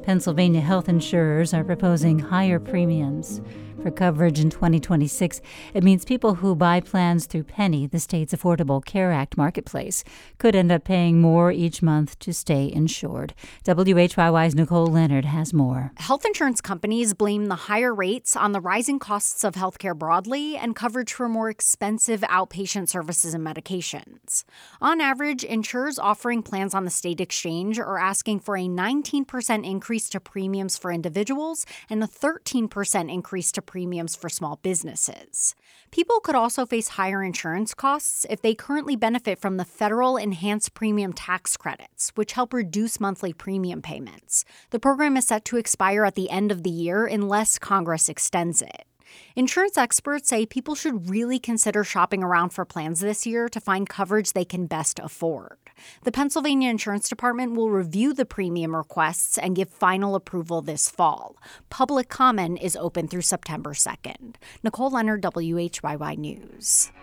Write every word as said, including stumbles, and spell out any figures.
Pennsylvania health insurers are proposing higher premiums for coverage in twenty twenty-six. It means people who buy plans through Penny, the state's Affordable Care Act marketplace, could end up paying more each month to stay insured. W H Y Y's Nicole Leonard has more. Health insurance companies blame the higher rates on the rising costs of healthcare broadly and coverage for more expensive outpatient services and medications. On average, insurers offering plans on the state exchange are asking for a nineteen percent increase to premiums for individuals and a thirteen percent increase to premiums for small businesses. People could also face higher insurance costs if they currently benefit from the federal enhanced premium tax credits, which help reduce monthly premium payments. The program is set to expire at the end of the year unless Congress extends it. Insurance experts say people should really consider shopping around for plans this year to find coverage they can best afford. The Pennsylvania Insurance Department will review the premium requests and give final approval this fall. Public comment is open through September second. Nicole Leonard, W H Y Y News.